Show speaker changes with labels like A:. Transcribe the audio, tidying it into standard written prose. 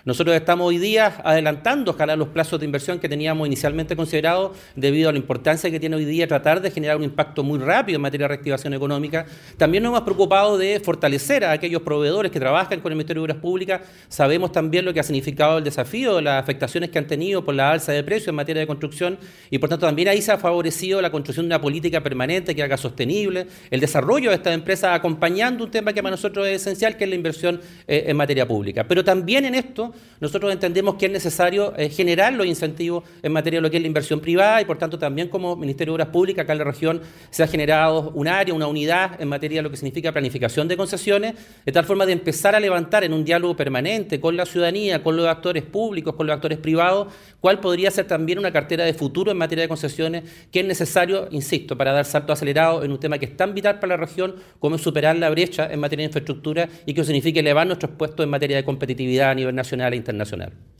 A: Nosotros estamos hoy día adelantando, ojalá, los plazos de inversión que teníamos inicialmente considerados debido a la importancia que tiene hoy día tratar de generar un impacto muy rápido en materia de reactivación económica. También nos hemos preocupado de fortalecer a aquellos proveedores que trabajan con el Ministerio de Obras Públicas. Sabemos también lo que ha significado el desafío, las afectaciones que han tenido por la alza de precios en materia de construcción y por tanto también ahí se ha favorecido la construcción de una política permanente que haga sostenible el desarrollo de estas empresas, acompañando un tema que para nosotros es esencial, que es la inversión en materia pública. Pero también en esto nosotros entendemos que es necesario generar los incentivos en materia de lo que es la inversión privada y por tanto también como Ministerio de Obras Públicas acá en la región se ha generado un área, una unidad en materia de lo que significa planificación de concesiones, de tal forma de empezar a levantar en un diálogo permanente con la ciudadanía, con los actores públicos, con los actores privados, cuál podría ser también una cartera de futuro en materia de concesiones que es necesario, insisto, para dar salto acelerado en un tema que es tan vital para la región como es superar la brecha en materia de infraestructura y que signifique elevar nuestros puestos en materia de competitividad a nivel nacional e internacional.